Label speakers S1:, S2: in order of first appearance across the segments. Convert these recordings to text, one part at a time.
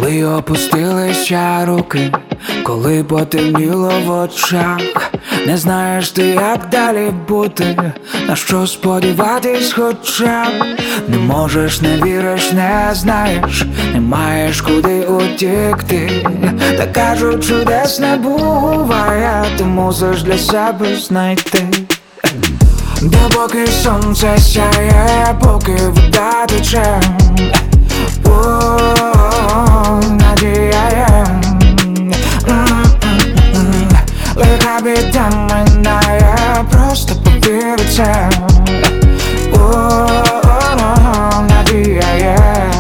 S1: коли опустилися руки, коли потемніло в очах, не знаєш ти, як далі бути, на що сподіватись хоча б. Не можеш, не віриш, не знаєш, не маєш куди утікти. Та кажуть, чудес не буває, ти мусиш для себе знайти. Допоки сонце сяє, поки вода тече, надія є. Лиха біда минає, просто повір у це. Надія є.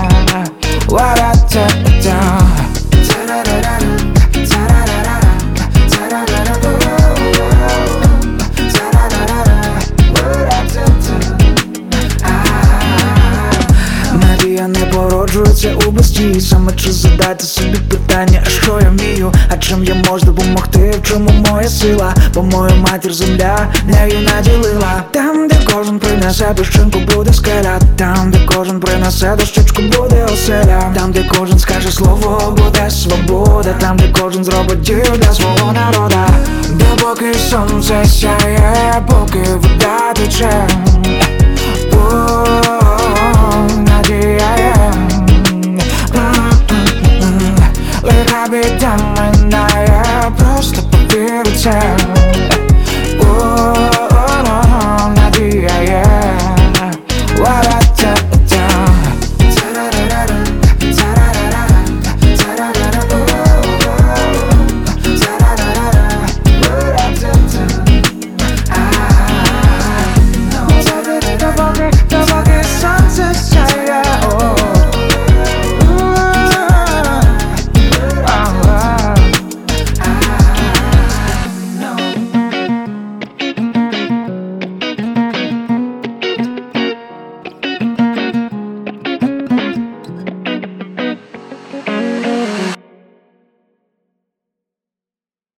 S1: Надія не породжується у бездії. Саме час задати собі питання, а що я вмію, а чим я можу допомогти, в чому моя сила. Бо мою матір земля нею наділила. Там, де кожен принесе піщинку, буде скеля. Там, де кожен принесе дощечку, буде оселя. Там, де кожен скаже слово, буде свобода. Там, де кожен зробить дію для свого народа. Допоки сонце сяє, поки вода тече,